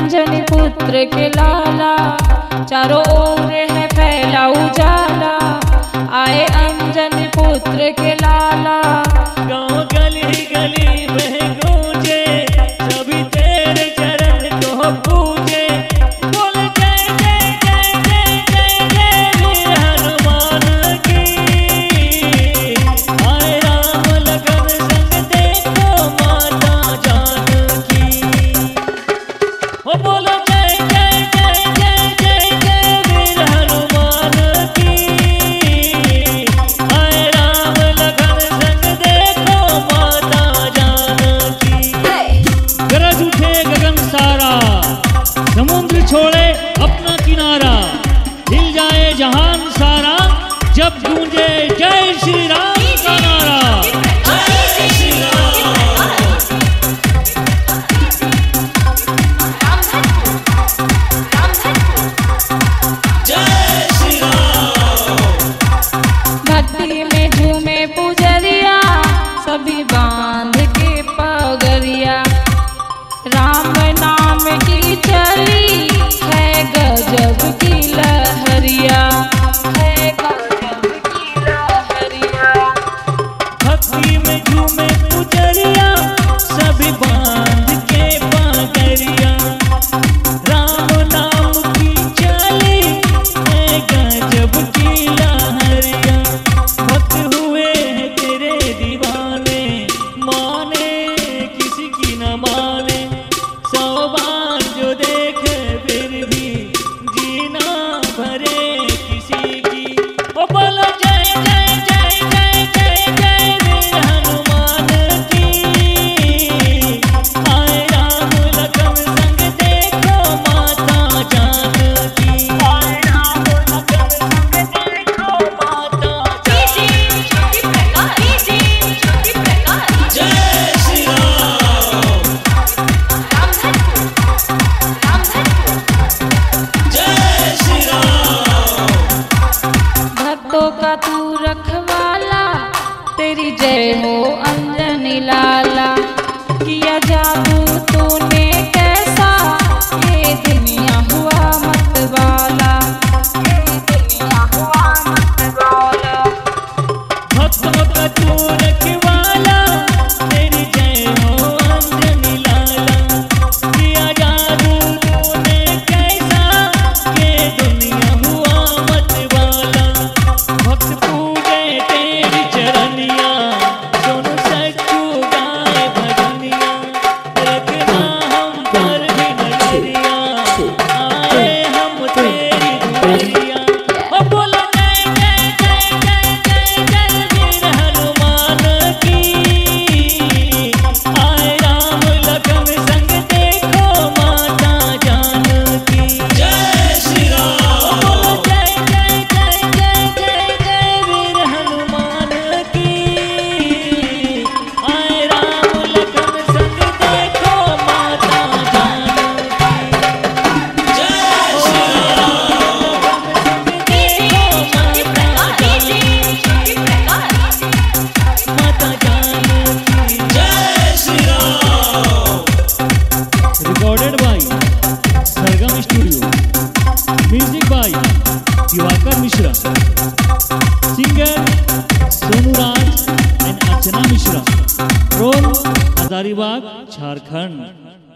अंजनी पुत्र के लाला, चारों ओर है फैला उजाला। आए अंजनी पुत्र के लाला, गाँव गली गली में गूंजे, सभी तेरे चरण को पूजे। बोल जय जय जय जय जय जय वीर हनुमान की। आए राम लखन संग देखो माता जानकी। ओ बोलो जय जय जय जय जय जय वीर हनुमान की। आए राम लखन संग देखो माता जानकी। गरज उठे गगन सारा, समुद्र छोड़े अपना किनारा। हिल जाए जहान सारा, जब गूंजे जय श्री राम का नारा। जय श्री राम। जय श्री राम। भक्ति में झूमे पुजरिया, सभी बांध के पगरिया। राम नाम की चली है गजब की लहरिया, है गजब की लहरिया। भक्ति में झूमे पुजरिया, सभी बांध के पगरिया। राम नाम की चली है गजब की लहरिया। भक्त हुए हैं तेरे दीवाने, माने किसी की न माने। सौ बार जो देखे फिर भी जीना भरे किसी की। ओ बोलो जय जय जय जय जय जय वीर हनुमान की। आए राम लखन संग देखो माता जानकी। आए राम लखन संग देखो माता जानकी। जय श्री राम। जय श्री राम। भक्तों का तू रखवाला, तेरी जय हो अंजनी लाला। किया जादू तूने कैसा, ये दुनिया हुआ मतवाला, ये दुनिया हुआ मतवाला। भक्तों का तू रखवाला, तेरी जय हो अंजनी लाला। किया जादू तूने कैसा, ये दुनिया हुआ मतवाला। भक्त पूजे तेरी चरनिया, सुन सच्चू गाए भजनिया। रखना हम पर भी नजरिया, आए हम तेरी दुआरिया। ओ बोलो जय जय जय जय जय जय वीर हनुमान की। आए राम लखन संग देखो माता जानकी। जय श्री राम। बोलो जय जय जय जय जय जय वीर हनुमान की। आए राम लखन संग देखो माता जानकी। जय श्री राम। माता जानकी। जय Shri Ram. Recorded by Sargam studio, music by Diwakar Mishra, singer Sonu Raj and Archana Mishra, from Hazaribagh Jharkhand.